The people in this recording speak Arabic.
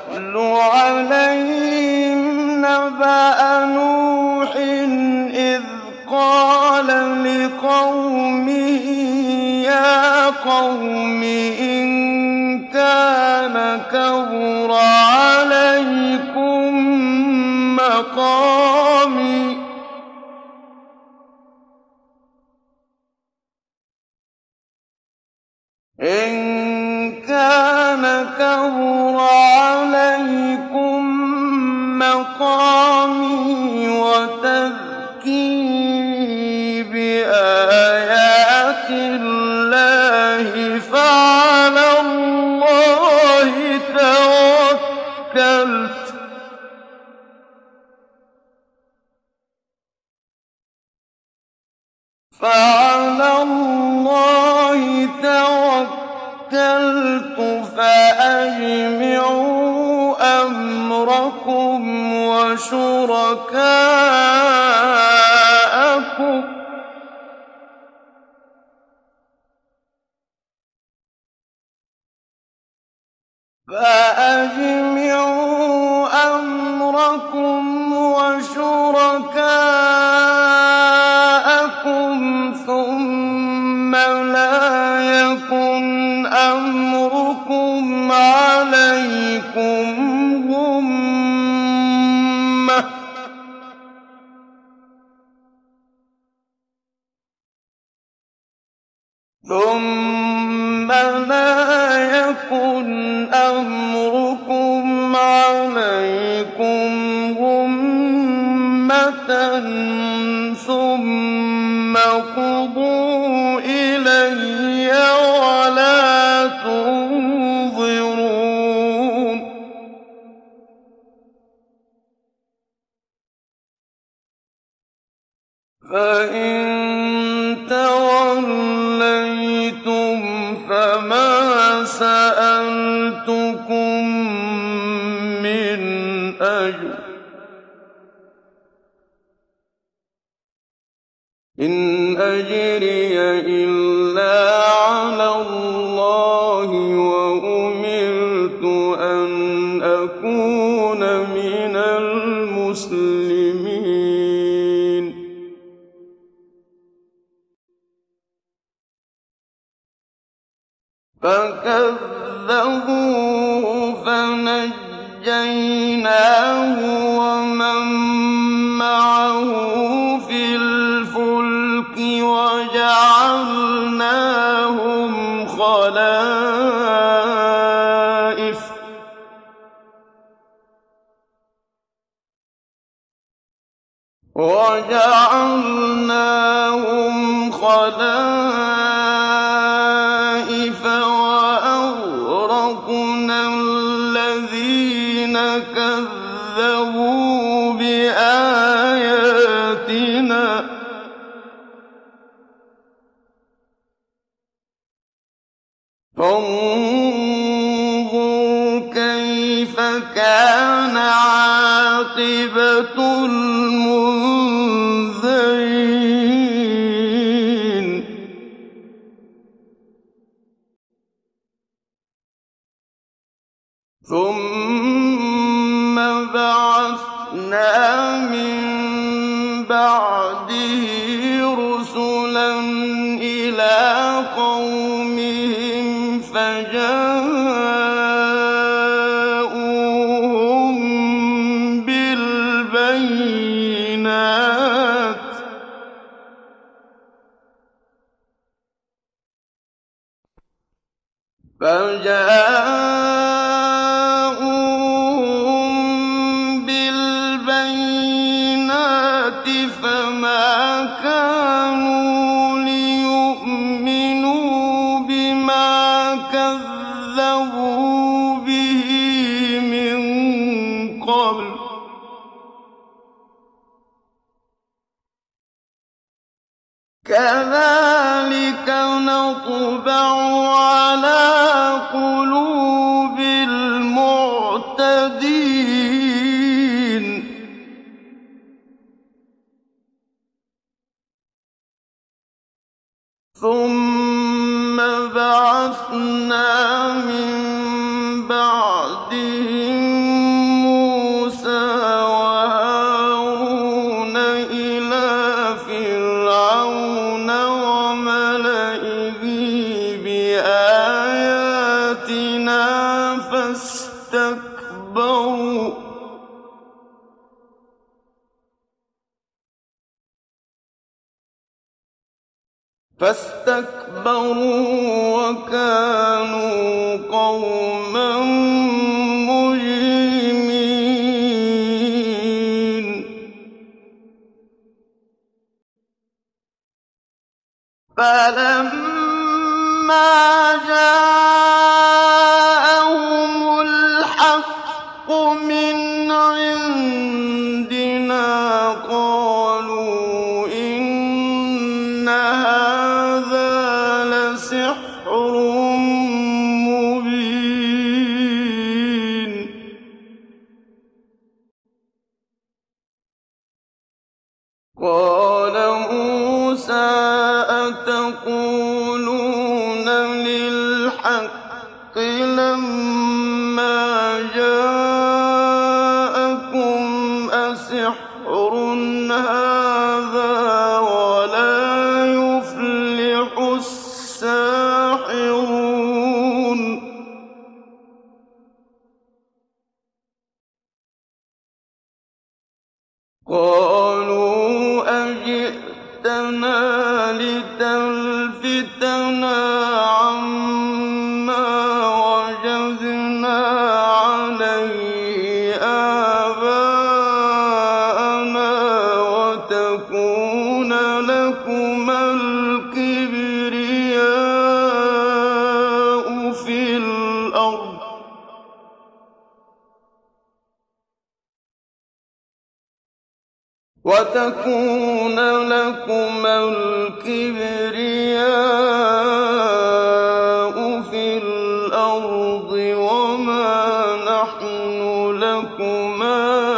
وَاتْلُ عَلَيْهِمْ نَبَأَ نُوحٍ إِذْ قَالَ لِقَوْمِهِ يَا قَوْمِ إِن كَانَ كَبُرَ عَلَيْكُم مَّقَامِي وَتَذْكِيرِي بِآيَاتِ اللَّهِ فَعَلَى اللَّهِ توكلت فأجمعوا أمركم وشركاءكم ثُمَّ لَا يَكُنْ أَمْرُكُمْ عَلَيْكُمْ غُمَّةً ثُمَّ اقْضُوا إِلَيَّ وَلَا تُنظِرُونِ فَإِن تَوَلَّيْتُمْ فَمَا سَأَلْتُكُم مِّنْ أَجْرٍ ۖ إِنْ أَجْرِيَ إِلَّا عَلَى اللَّهِ وَأُمِرْتُ أَنْ أَكُونَ مِنَ الْمُسْلِمِينَ فَكَذَّبُوهُ فَنَجَّيْنَاهُ وَمَن مَّعَهُ فِي الْفُلْكِ وَجَعَلْنَاهُمْ خَلَائِفَ وَأَغْرَقْنَا الَّذِينَ كَذَّبُوا بِآيَاتِنَا ۖ فانظُرْ كَيْفَ كَانَ عَاقِبَةُ الْمُنذَرِينَ ثُمَّ بَعَثْنَا مِن بَعْدِهِ رُسُلًا إِلَىٰ قَوْمِهِمْ فَجَاءُوهُم بِالْبَيِّنَاتِ فَمَا كَانُوا لِيُؤْمِنُوا بِمَا كَذَّبُوا بِهِ مِن قَبْلُ ۚ كَذَٰلِكَ نَطْبَعُ عَلَىٰ قُلُوبِ الْمُعْتَدِينَ ثُمَّ بَعَثْنَا مِن بَعْدِهِم فاستكبروا وكانوا قوما مجرمين فلما جاءهم الحق من عندنا قالوا إن هذا لسحر مبين قال موسى أتقولون للحق لما جاءكم أسحر هذا ولا يفلح الساحرون قالوا أجئتنا لتلفتنا عما وجدنا عليه آباءنا وتكون لكما الكبرياء في الأرض وما نحن لكما